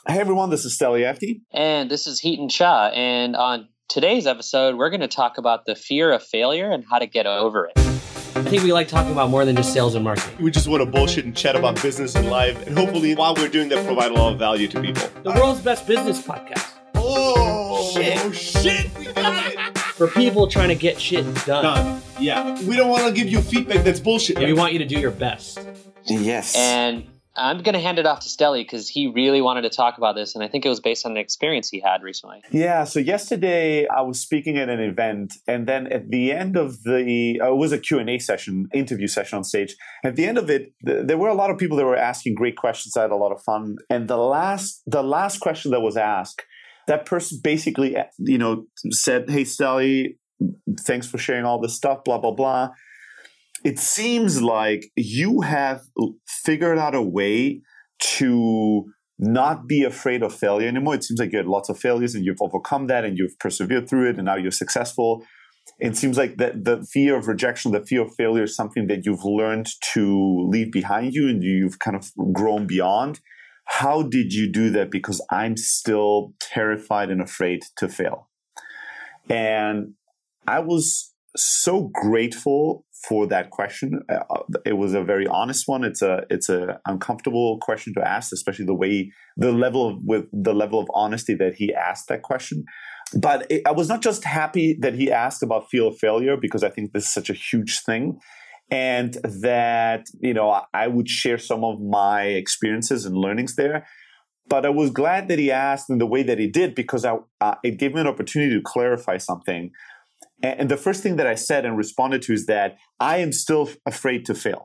Hey everyone, this is Steli Efti. And this is Heaton Shah. And on today's episode, we're going to talk about the fear of failure and how to get over it. I think we like talking about more than just sales and marketing. We just want to bullshit and chat about business and life. And hopefully, while we're doing that, provide a lot of value to people. The world's best business podcast. Oh, shit. We got it. For people trying to get shit done. Yeah. We don't want to give you feedback that's bullshit. We want you to do your best. Yes. And I'm going to hand it off to Steli because he really wanted to talk about this. And I think it was based on an experience he had recently. Yeah. So yesterday I was speaking at an event, and then at the end of it was a Q&A session, interview session on stage. At the end of it, there were a lot of people that were asking great questions. I had a lot of fun. And the last question that was asked, that person basically, said, "Hey, Steli, thanks for sharing all this stuff, blah, blah, blah. It seems like you have figured out a way to not be afraid of failure anymore. It seems like you had lots of failures and you've overcome that and you've persevered through it and now you're successful. It seems like the fear of rejection, the fear of failure is something that you've learned to leave behind you and you've kind of grown beyond. How did you do that? Because I'm still terrified and afraid to fail." And I was so grateful for that question. It was a very honest one. It's a uncomfortable question to ask, especially the level of honesty that he asked that question. But I was not just happy that he asked about fear of failure, because I think this is such a huge thing, and that I would share some of my experiences and learnings there. But I was glad that he asked in the way that he did, because it gave me an opportunity to clarify something. And the first thing that I said and responded to is that I am still afraid to fail.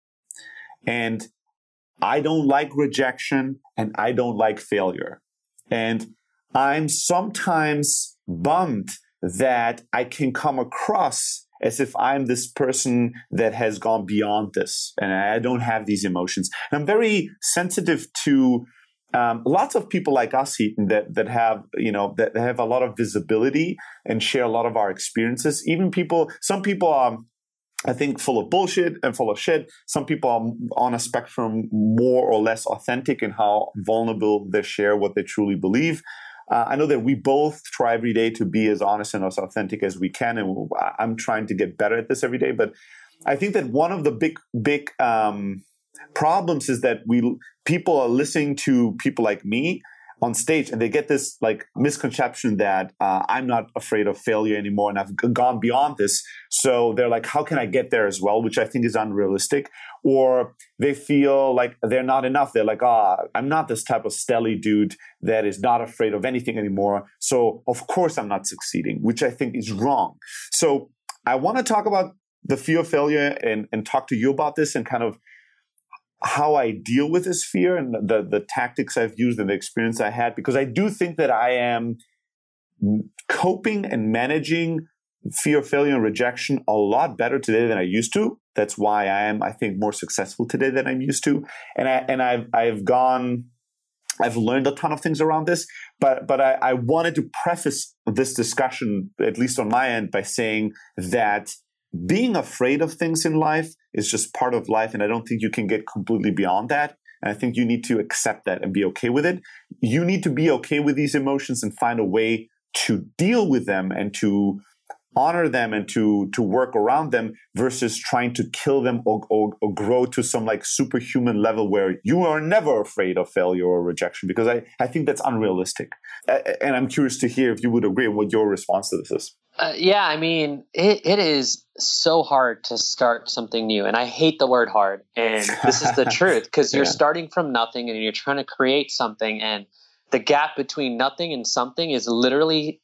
And I don't like rejection and I don't like failure. And I'm sometimes bummed that I can come across as if I'm this person that has gone beyond this and I don't have these emotions. And I'm very sensitive to lots of people like us, Heaton, that have a lot of visibility and share a lot of our experiences. Some people are, I think, full of bullshit and full of shit. Some people are on a spectrum more or less authentic in how vulnerable they share what they truly believe. I know that we both try every day to be as honest and as authentic as we can, and I'm trying to get better at this every day. But I think that one of the big problems is that people are listening to people like me on stage and they get this misconception that I'm not afraid of failure anymore and I've gone beyond this. So they're like, how can I get there as well? Which I think is unrealistic. Or they feel like they're not enough. They're like, I'm not this type of Steli dude that is not afraid of anything anymore. So of course I'm not succeeding, which I think is wrong. So I want to talk about the fear of failure and talk to you about this and kind of how I deal with this fear and the tactics I've used and the experience I had, because I do think that I am coping and managing fear of failure and rejection a lot better today than I used to. That's why I am, I think, more successful today than I'm used to. And I've learned a ton of things around this, but I wanted to preface this discussion, at least on my end, by saying that being afraid of things in life is just part of life, and I don't think you can get completely beyond that. And I think you need to accept that and be okay with it. You need to be okay with these emotions and find a way to deal with them and to honor them and to work around them versus trying to kill them or grow to some superhuman level where you are never afraid of failure or rejection, because I think that's unrealistic. And I'm curious to hear if you would agree and what your response to this is. Yeah, I mean, it is so hard to start something new. And I hate the word hard. And this is the truth, because you're starting from nothing and you're trying to create something. And the gap between nothing and something is literally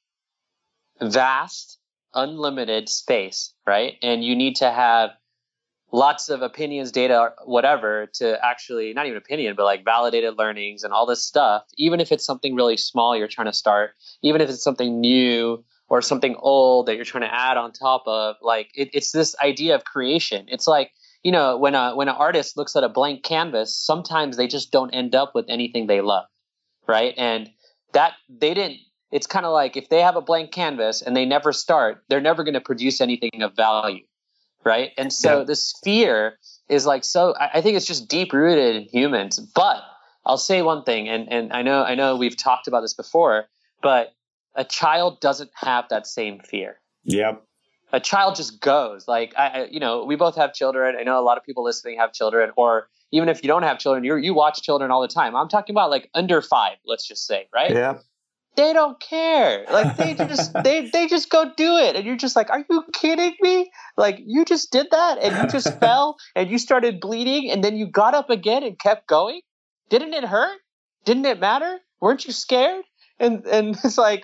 vast, unlimited space, right? And you need to have lots of opinions, data, whatever, to actually, not even opinion, but validated learnings and all this stuff. Even if it's something really small you're trying to start, even if it's something new or something old that you're trying to add on top of, it's this idea of creation. It's like, when an artist looks at a blank canvas, sometimes they just don't end up with anything they love, right? And that they didn't. It's kind of like if they have a blank canvas and they never start, they're never going to produce anything of value, right? And so this fear is I think it's just deep rooted in humans. But I'll say one thing, and I know we've talked about this before, but a child doesn't have that same fear. Yep. A child just goes. Like we both have children. I know a lot of people listening have children, or even if you don't have children, you watch children all the time. I'm talking about like under 5, let's just say, right? Yeah. They don't care. Like they just they just go do it, and you're just like, are you kidding me? Like you just did that, and you just fell, and you started bleeding, and then you got up again and kept going. Didn't it hurt? Didn't it matter? Weren't you scared? And it's like,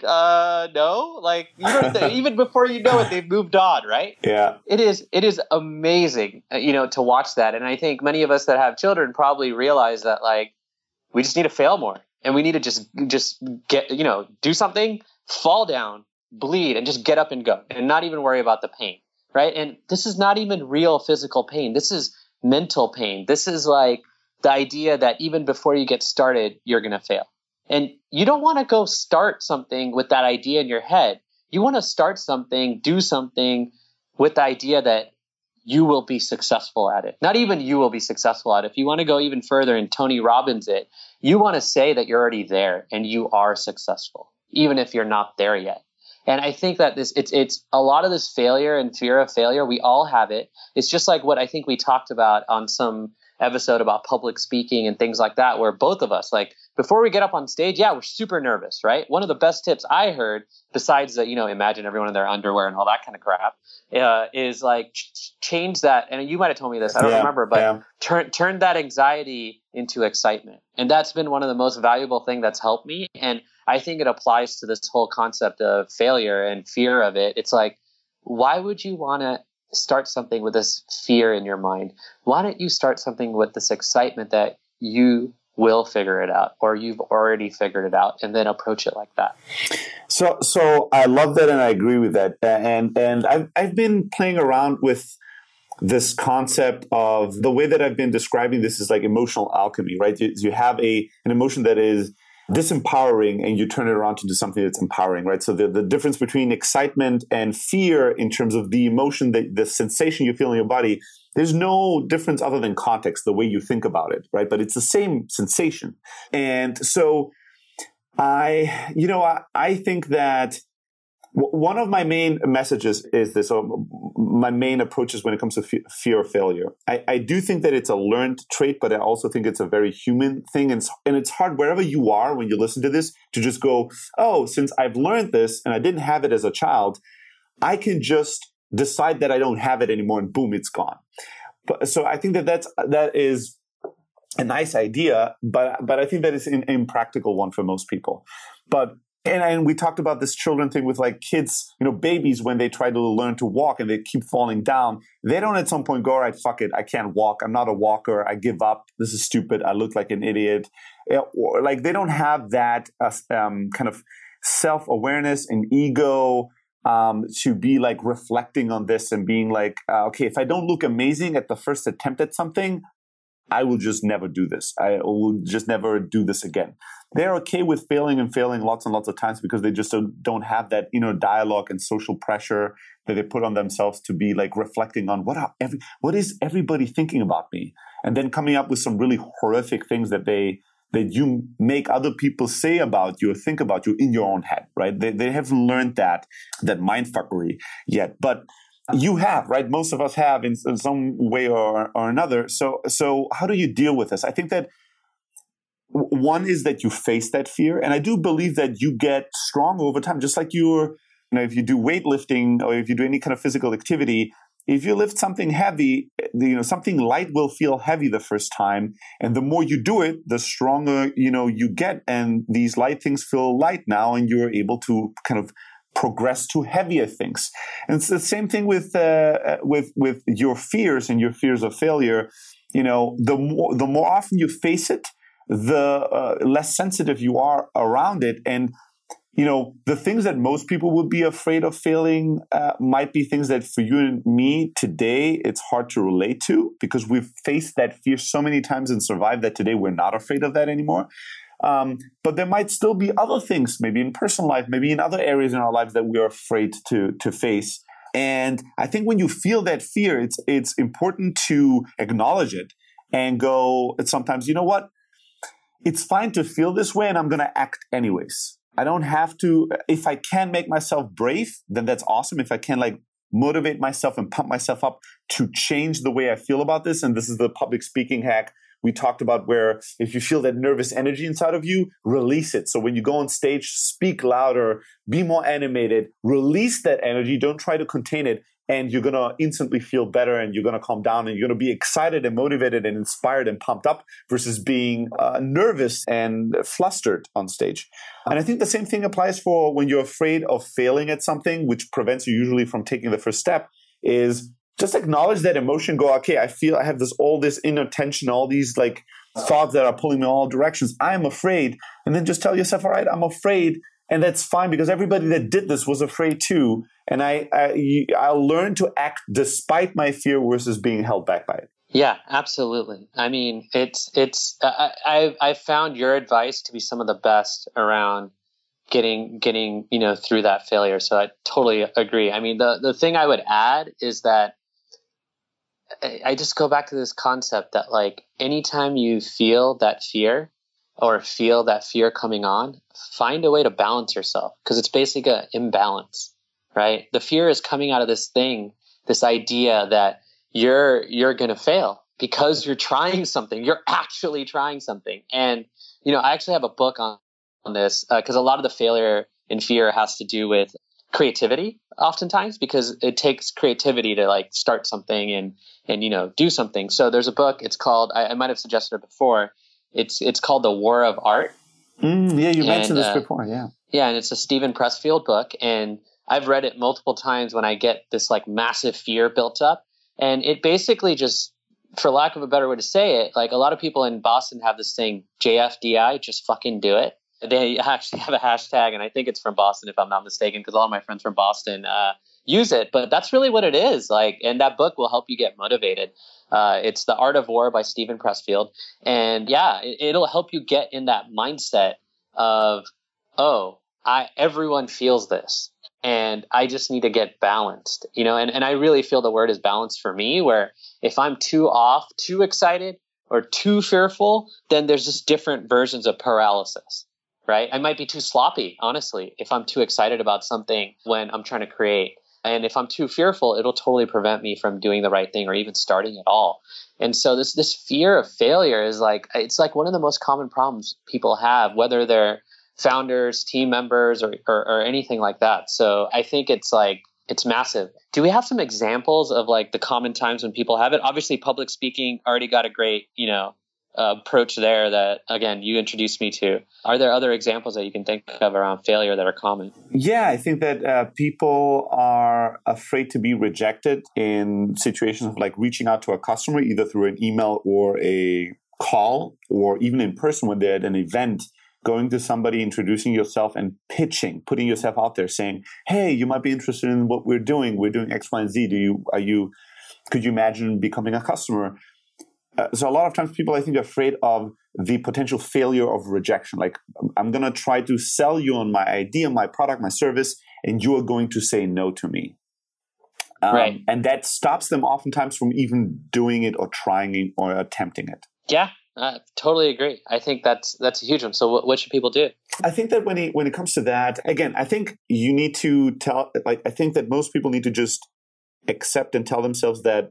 no. Like even before you know it, they've moved on, right? Yeah. It is amazing, to watch that, and I think many of us that have children probably realize that like we just need to fail more. And we need to just get, do something, fall down, bleed, and just get up and go and not even worry about the pain, right? And this is not even real physical pain. This is mental pain. This is like the idea that even before you get started, you're going to fail. And you don't want to go start something with that idea in your head. You want to start something, do something with the idea that you will be successful at it. Not even you will be successful at it. If you want to go even further and Tony Robbins it, you want to say that you're already there and you are successful, even if you're not there yet. And I think that it's a lot of this failure and fear of failure. We all have it. It's just like what I think we talked about on some episode about public speaking and things like that, where both of us, like before we get up on stage, we're super nervous, right? One of the best tips I heard, besides that, imagine everyone in their underwear and all that kind of crap, is like change that. And you might have told me this, I don't remember, but turn that anxiety into excitement. And that's been one of the most valuable things that's helped me. And I think it applies to this whole concept of failure and fear of it. It's like, why would you want to start something with this fear in your mind? Why don't you start something with this excitement that you will figure it out, or you've already figured it out, and then approach it like that? So I love that, and I agree with that. And I've been playing around with this concept of the way that I've been describing this is like emotional alchemy, right? You have an emotion that is disempowering and you turn it around to do something that's empowering, right? So the difference between excitement and fear in terms of the emotion, the sensation you feel in your body, there's no difference other than context, the way you think about it, right? But it's the same sensation. And so I think that one of my main messages is this, or my main approaches when it comes to fear of failure. I do think that it's a learned trait, but I also think it's a very human thing. And it's hard wherever you are when you listen to this to just go, oh, since I've learned this and I didn't have it as a child, I can just decide that I don't have it anymore and boom, it's gone. So I think that is a nice idea, but I think that is an impractical one for most people. And we talked about this children thing with like kids, babies, when they try to learn to walk and they keep falling down, they don't at some point go, all right, fuck it, I can't walk. I'm not a walker. I give up. This is stupid. I look like an idiot. Or like they don't have that kind of self-awareness and ego to be like reflecting on this and being like, okay, if I don't look amazing at the first attempt at something, I will just never do this. I will just never do this again. They're okay with failing lots and lots of times because they just don't have that inner dialogue and social pressure that they put on themselves to be like reflecting on what is everybody thinking about me, and then coming up with some really horrific things that you make other people say about you or think about you in your own head, right? They haven't learned that mindfuckery yet, but you have, right? Most of us have in some way or another. So how do you deal with this? I think that one is that you face that fear. And I do believe that you get stronger over time, just like if you do weightlifting or if you do any kind of physical activity, if you lift something heavy, something light will feel heavy the first time. And the more you do it, the stronger, you get. And these light things feel light now, and you're able to kind of progress to heavier things. And it's the same thing with your fears and your fears of failure. The more often you face it, the less sensitive you are around it. And the things that most people would be afraid of failing might be things that for you and me today, it's hard to relate to because we've faced that fear so many times and survived that today we're not afraid of that anymore. But there might still be other things, maybe in personal life, maybe in other areas in our lives that we are afraid to face. And I think when you feel that fear, it's important to acknowledge it and go, sometimes, you know what? it's fine to feel this way and I'm going to act anyways. I don't have to, if I can make myself brave, then that's awesome. If I can like motivate myself and pump myself up to change the way I feel about this. And this is the public speaking hack we talked about, where if you feel that nervous energy inside of you, release it. So when you go on stage, speak louder, be more animated, release that energy. Don't try to contain it. And you're going to instantly feel better, and you're going to calm down, and you're going to be excited and motivated and inspired and pumped up versus being nervous and flustered on stage. And I think the same thing applies for when you're afraid of failing at something, which prevents you usually from taking the first step, is just acknowledge that emotion. Go, okay, I feel I have all this inner tension, all these like thoughts that are pulling me in all directions. I'm afraid. And then just tell yourself, all right, I'm afraid. And that's fine, because everybody that did this was afraid too. And I'll learn to act despite my fear versus being held back by it. Yeah, absolutely. I mean, I found your advice to be some of the best around getting through that failure. So I totally agree. I mean, the thing I would add is that I just go back to this concept that like anytime you feel that fear or feel that fear coming on, find a way to balance yourself, because it's basically an imbalance, right? The fear is coming out of this thing, this idea that you're going to fail because you're trying something. You're actually trying something. And, I actually have a book on this because a lot of the failure and fear has to do with creativity oftentimes, because it takes creativity to like start something and do something. So there's a book, it's called, I might have suggested it before. It's called The War of Art. Yeah, you mentioned this before, yeah. Yeah, and it's a Steven Pressfield book, and I've read it multiple times when I get this like massive fear built up. And it basically just, for lack of a better way to say it, like a lot of people in Boston have this thing, JFDI, just fucking do it. They actually have a hashtag, and I think it's from Boston if I'm not mistaken, because all of my friends from Boston use it. But that's really what it is. Like, and that book will help you get motivated. It's The Art of War by Steven Pressfield. And yeah, it'll help you get in that mindset of, everyone feels this, and I just need to get balanced, and I really feel the word is balance for me, where if I'm too off, too excited or too fearful, then there's just different versions of paralysis, right? I might be too sloppy, honestly, if I'm too excited about something when I'm trying to create. And if I'm too fearful, it'll totally prevent me from doing the right thing or even starting at all. And so this fear of failure is it's like one of the most common problems people have, whether they're founders, team members, or anything like that. So I think it's massive. Do we have some examples of like the common times when people have it? Obviously, public speaking already got a great, approach there that, again, you introduced me to. Are there other examples that you can think of around failure that are common? Yeah, I think that people are afraid to be rejected in situations of like reaching out to a customer, either through an email or a call, or even in person when they're at an event, going to somebody, introducing yourself and pitching, putting yourself out there saying, hey, you might be interested in what we're doing. We're doing X, Y, and Z. Could you imagine becoming a customer? So a lot of times people, I think, are afraid of the potential failure of rejection. Like, I'm going to try to sell you on my idea, my product, my service, and you are going to say no to me. Right. And that stops them oftentimes from even doing it or trying it or attempting it. Yeah, I totally agree. I think that's a huge one. So what should people do? I think that when it comes to that, again, I think you need to I think that most people need to just accept and tell themselves that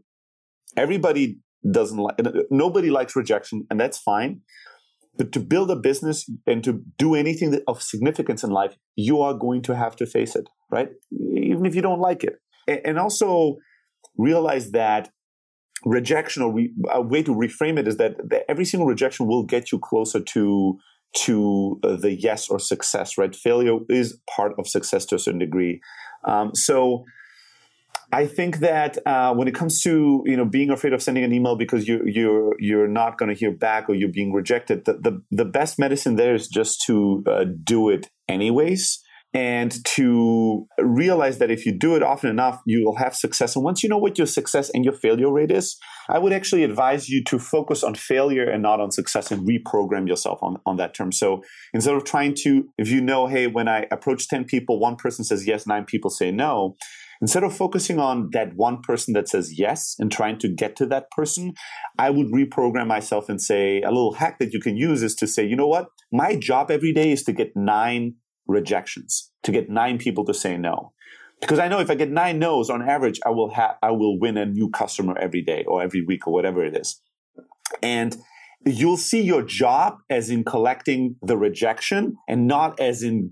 nobody likes rejection, and that's fine. But to build a business and to do anything of significance in life, you are going to have to face it, right? Even if you don't like it. And also realize that rejection, or a way to reframe it, is that every single rejection will get you closer to the yes or success, right? Failure is part of success to a certain degree. So I think that when it comes to being afraid of sending an email because you're not going to hear back or you're being rejected, the best medicine there is just to do it anyways, and to realize that if you do it often enough, you will have success. And once you know what your success and your failure rate is, I would actually advise you to focus on failure and not on success, and reprogram yourself on that term. So instead of trying to, if hey, when I approach 10 people, one person says yes, 9 people say no, Instead of focusing on that one person that says yes and trying to get to that person, I would reprogram myself and say a little hack that you can use is to say, you know what? My job every day is to get 9 rejections, to get 9 people to say no. Because I know if I get 9 no's on average, I will win a new customer every day or every week or whatever it is. And you'll see your job as in collecting the rejection and not as in